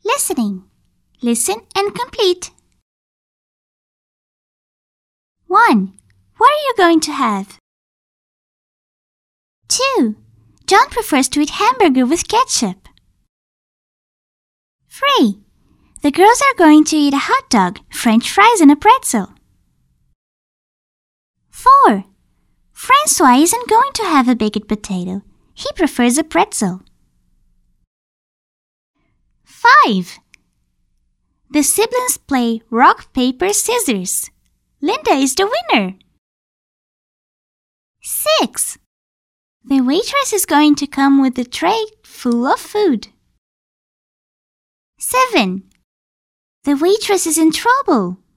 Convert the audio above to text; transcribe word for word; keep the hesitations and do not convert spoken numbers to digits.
Listening. Listen and complete. one. What are you going to have? two. John prefers to eat hamburger with ketchup. three. The girls are going to eat a hot dog, French fries, and a pretzel. four. Francois isn't going to have a baked potato. He prefers a pretzel. five. The siblings play rock, paper, scissors. Linda is the winner. six. The waitress is going to come with a tray full of food. seven. The waitress is in trouble.